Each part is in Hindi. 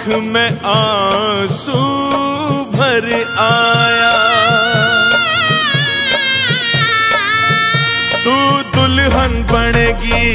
आँख में आंसू भर आया। तू दुल्हन बनेगी,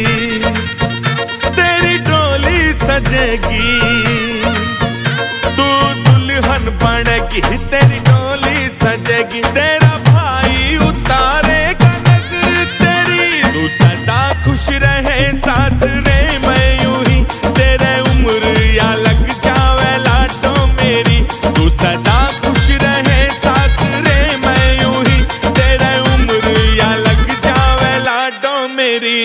तेरी डोली सजेगी। तू दुल्हन बनेगी, तेरी डोली सजेगी। तेरा भाई उतारेगा नजर तेरी। तू सदा खुश रहे सास रे मैं यूं ही तेरे उम्र या लग जावे लाडो मेरी। तू सदा खुश रहे सास रे मैं यूं ही तेरे उम्र या लग जावे लाडो मेरी।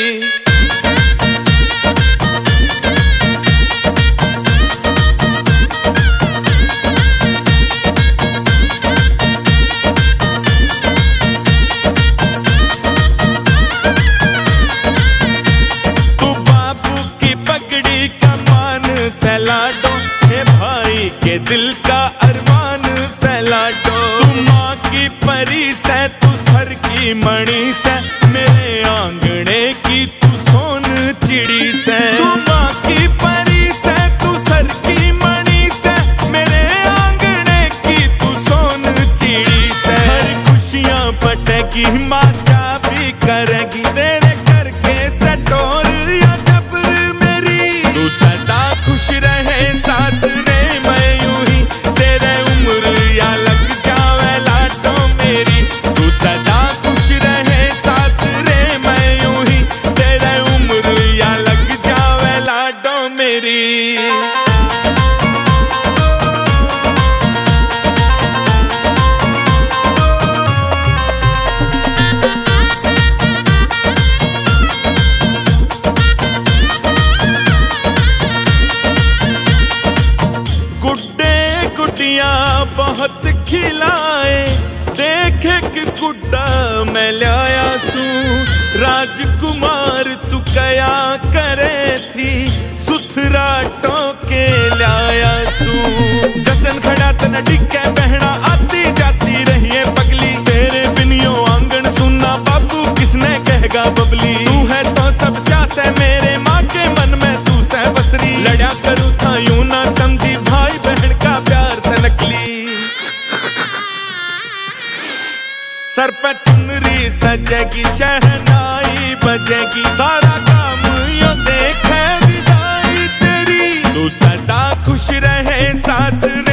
के दिल का अरमान सैलाडो। तू माँ की परी से, तू सर की मणि से, मेरे आंगने की तू सोन चिड़ी से। तू माँ की परी से, तू सर की मणि से, मेरे आंगने की तू सोन चिड़ी से। हर खुशियाँ बटेगी माँ जा भी करेगी तेरे करके सटोर या जबर मेरी। तू सदा खुश रहे सास रे मैं यूं ही तेरे उम्र या लग जावे लाडो मेरी। तू सदा खुश रहे सास रे मैं यूं ही तेरे उम्र या लग जावे लाडो मेरी। बहुत खिलाए देखे कि गुड्डा मैं लाया सू। राजकुमार तू कया करे थी सुथरा टोके लाया सू। जसन खड़ा तना डिक्के बहना आती जाती रहिए पगली। तेरे बिनियो आंगन सुनना बाबू किसने कहेगा बबली। तू है तो सब जासे मेरे माँ के मन में तू सह बसरी। लड़ा करूँ था यूं ना समझी भाई बहन का प्यार से नकली। सर पे चुनरी सजेगी शहनाई बजेगी। सारा काम यो देखे विदाई तेरी। तू सदा खुश रहे सास